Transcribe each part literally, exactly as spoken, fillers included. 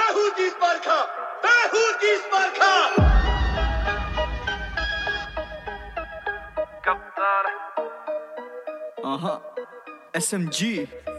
Behudi Sparka! Behudi Sparka! Kaptan. Uh-huh. S M G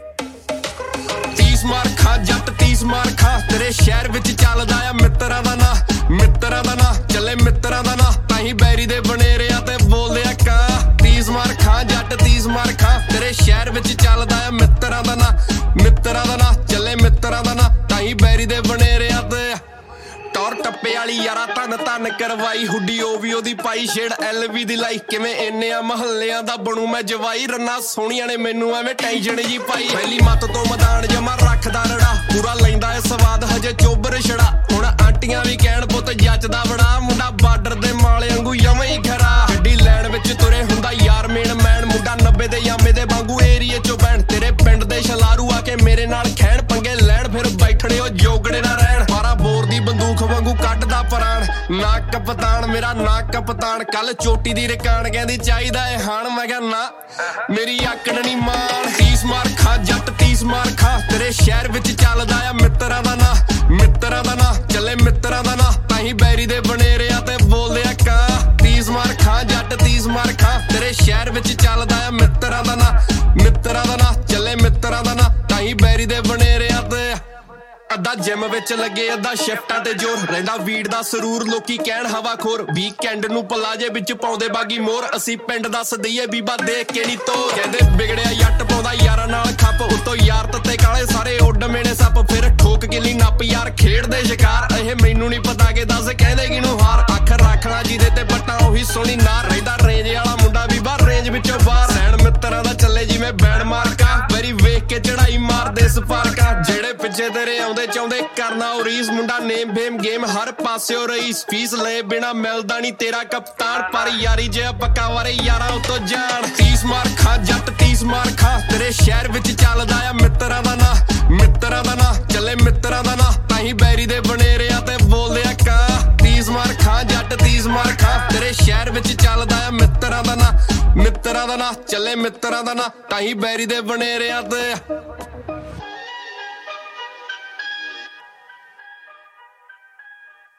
तीस मार खा जट तीस मार खा तेरे शहर विच चलदा आ मित्तरां दा ना मित्तरां दा ना चले मित्तरां दा ना ताही बैरी दे बनेरे आ ते बोलदे आ का तीस मार खा जट तीस मार खा तेरे शहर विच चलदा आ मित्तरां दा ना मित्तरां दा ना चले मित्तरां दा ना ताही बैरी दे बनेरे आ ते टौर टप्पे वाली यारा धन धन करवाई हुड्डी ओ भी ओदी पाई छेड़ एल वी दी लाई किवें इन्ने आ महल्लियां दा बनू मैं जवाई रन्ना सोहणियां ने मैनू एवें टेंशन जी पाई पहली मत तो मैदान जमा रखदा रड़ा पूरा लैंदा ए स्वाद हजे चोबर छड़ा हुण आंटियां भी कहण पुੱਤ जचदा बड़ा मुंडा बार्डर दे माले वांगू जमां ही खरा गड्डी लैण विच तुरे हुंदा यार मेन मैन मुंडा नब्बे दे यामे दे वांगू एरिए चों बैण तेरे पिंड दे छलारू आके मेरे नाल खैण पंगे लैण फिर बैठणे ओ जोगड़े ना रहण बारा बोर दी बंदूक वांगू ਕੱਢਦਾ ਪ੍ਰਾਣ ਨਾ ਕਪਤਾਨ ਮੇਰਾ ਨਾ ਕਪਤਾਨ ਕੱਲ ਚੋਟੀ ਦੀ ਰਕਾਨ ਕਹਿੰਦੀ ਚਾਹੀਦਾ ਏ ਹਾਣ ਮੈਂ ਕਿਹਾ ਨਾ ਮੇਰੀ ਆਕੜ ਨਹੀਂ ਮਾਣ तीस ਮਾਰ ਖਾ ਜੱਟ तीस ਮਾਰ ਖਾ ਤੇਰੇ ਸ਼ਹਿਰ ਵਿੱਚ ਚੱਲਦਾ ਆ ਮਿੱਤਰਾਂ ਦਾ ਨਾ ਮਿੱਤਰਾਂ ਦਾ ਨਾ ਚੱਲੇ ਮਿੱਤਰਾਂ ਦਾ ਨਾ ਤਾਹੀਂ ਬੈਰੀ ਦੇ ਬਨੇਰੇ ਆ ਤੇ ਬੋਲਦੇ ਆ ਕਾ तीस ਮਾਰ ਖਾ ਜੱਟ तीस ਮਾਰ ਖਾ ਤੇਰੇ ਸ਼ਹਿਰ ਵਿੱਚ ਚੱਲਦਾ ਆ ਮਿੱਤਰਾਂ ਦਾ ਨਾ ਮਿੱਤਰਾਂ ਦਾ ਨਾ ਚੱਲੇ ਮਿੱਤਰਾਂ ਦਾ ਨਾ ਤਾਹੀਂ ਬੈਰੀ ਦੇ ਬਨੇਰੇ ਆ ਤੇ ਅੱਧਾ ਜਿਮ ਵਿੱਚ ਲੱਗੇ ਅੱਧਾ ਸ਼ਿਫਟਾਂ ਤੇ ਜ਼ੋਰ ਰਹਿੰਦਾ ਵੀੜ ਦਾ ਸਰੂਰ ਲੋਕੀ ਕਹਿਣ ਹਵਾਖੋਰ ਵੀਕਐਂਡ ਨੂੰ ਪਲਾਜੇ ਵਿੱਚ ਪਾਉਂਦੇ ਬਾਗੀ ਮੋਰ ਅਸੀਂ ਪਿੰਡ ਦੱਸ ਦਈਏ ਬੀਬਾ ਦੇਖ ਕੇ ਨਹੀਂ ਤੋ ਕਹਿੰਦੇ ਵਿਗੜਿਆ ਜੱਟ ਪਾਉਂਦਾ ਯਾਰਾਂ ਨਾਲ ਖੱਪ ਉਤੋਂ ਯਾਰ ਤੱਤੇ ਕਾਲੇ ਸਾਰੇ ਉੱਡ ਮੇਣੇ ਸੱਪ ਫਿਰ ਠੋਕ ਗਿੱਲੀ ਨੱਪ ਯਾਰ ਖੇਡਦੇ ਸ਼ਿਕਾਰ ਇਹ ਮੈਨੂੰ ਨਹੀਂ ਪਤਾ ਕਿ ਦੱਸ ਕਹਿੰਦੇ ਕਿਨੂੰ ਹਾਰ ਅੱਖ ਰੱਖਣਾ ਜਿਹਦੇ ਤੇ ਪੱਟਾਂ ਉਹੀ ਸੋਹਣੀ ਨਾ ਰਹਿੰਦਾ ਰੇਂਜ ਵਾਲਾ ਮੁੰਡਾ ਵੀ ਬਾਹਰ ਰੇਂਜ ਵਿੱਚੋਂ ਬਾਹਰ ਸੈਣ ਮਿੱਤਰਾਂ ਦਾ ਚੱਲੇ ਜਿਵੇਂ ਬੈਂਡ ਮਾਰਕਾ ਵੈਰੀ ਵੇਖ ਕੇ ਚੜਾਈ ਮਾਰਦੇ ਸਪਾਰਕਾ ਜਿਹੜੇ ਪਿੱਛੇ ਤੇਰੇ ਆਉਂਦੇ ਚਾਹੁੰਦੇ ਕਰਨਾ ਉਹ ਰੀਸ ਮੁੰਡਾ ਨੇਮ ਫੇਮ ਗੇਮ ਹਰ ਪਾਸਿਓ ਰਈਸ ਫੀਸ ਲਏ ਬਿਨਾ ਮਿਲਦਾ ਨਹੀਂ ਤੇਰਾ ਕਪਤਾਨ ਪਰ ਯਾਰੀ ਜੇ ਪੱਕਾ ਵਾਰੇ ਯਾਰਾਂ ਉਤੋਂ ਜਾਣ तीस ਮਾਰ ਖਾ ਜੱਟ तीस ਮਾਰ ਖਾ ਤੇਰੇ ਸ਼ਹਿਰ ਵਿੱਚ ਚੱਲਦਾ ਆ ਮਿੱਤਰਾਂ ਦਾ ਨਾ ਮਿੱਤਰਾਂ ਦਾ ਨਾ ਚੱਲੇ ਮਿੱਤਰਾਂ ਦਾ ਨਾ ਤਾਹੀਂ ਬੈਰੀ ਦੇ ਬਨੇਰੇ ਆ ਤੇ ਬੋਲਦੇ ਆ ਕਾ तीस ਮਾਰ ਖਾ ਜੱਟ तीस ਮਾਰ ਖਾ ਤੇਰੇ ਸ਼ਹਿਰ ਵਿੱਚ ਚੱਲਦਾ ਆ ਮਿੱਤਰਾਂ ਦਾ ਨਾ ਮਿੱਤਰਾਂ ਦਾ ਨਾ ਚੱਲੇ ਮਿੱਤਰਾਂ ਦਾ ਨਾ ਤਾਹੀਂ ਬੈਰੀ ਦੇ ਬਨੇਰੇ ਆ ਤੇ